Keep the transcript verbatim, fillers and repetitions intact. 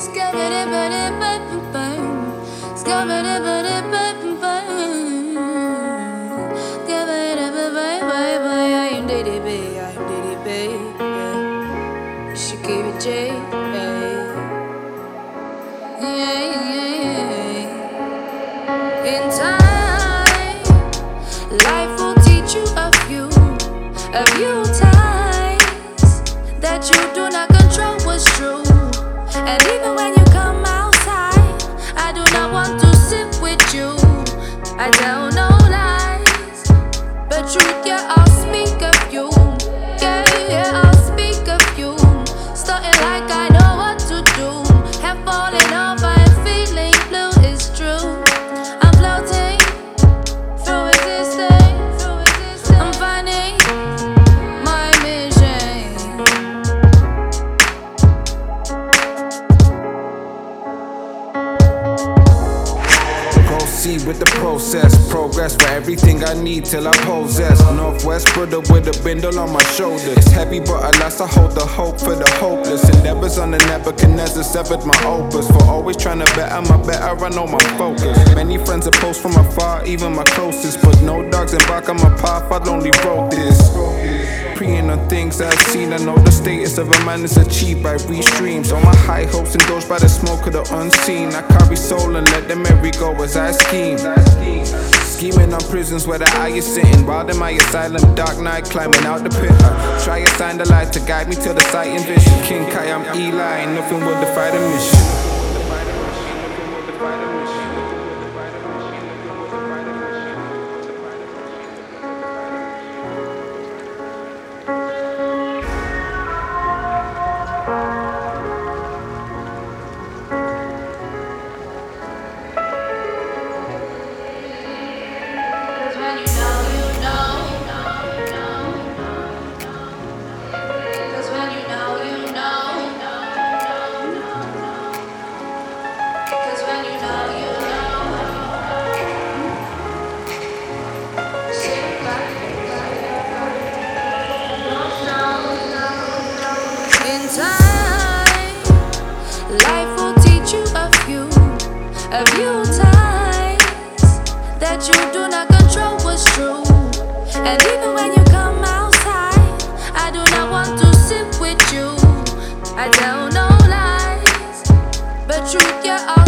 In time, life will teach you a few, a few times that you do not control what's true. And even when you come outside, I do not want to sit with you. I tell no lies, but truth, yeah, I'll speak of you. Yeah, yeah, I'll speak of you. Starting like I know what to do. Have fallen off, I'm feeling blue, it's true. I'm floating through existence. I'm finding my mission. Proceed with the process, progress for everything I need till I possess. Northwest brother with a bindle on my shoulder. It's heavy but alas I hold the hope for the hopeless. Endeavors on the Nebuchadnezzar severed my opus. For always trying to better my better, I know my focus. Many friends oppose from afar, even my closest. But no dogs embark on my path, I only wrote this. Preying on things I've seen, I know the status of a man is achieved by restreams. All my high hopes indulged by the smoke of the unseen. I carry soul and let the merry go as I scheme. Scheming on prisons where the eye is sitting. Wild in my asylum, dark night, climbing out the pit. I try to sign the light to guide me to the sight and vision. King Kai, I'm Eli, nothing will defy the mission. In time, life will teach you a few, a few times that you do not control what's true. And even when you come outside, I do not want to sit with you. I tell no lies, but truth, yeah,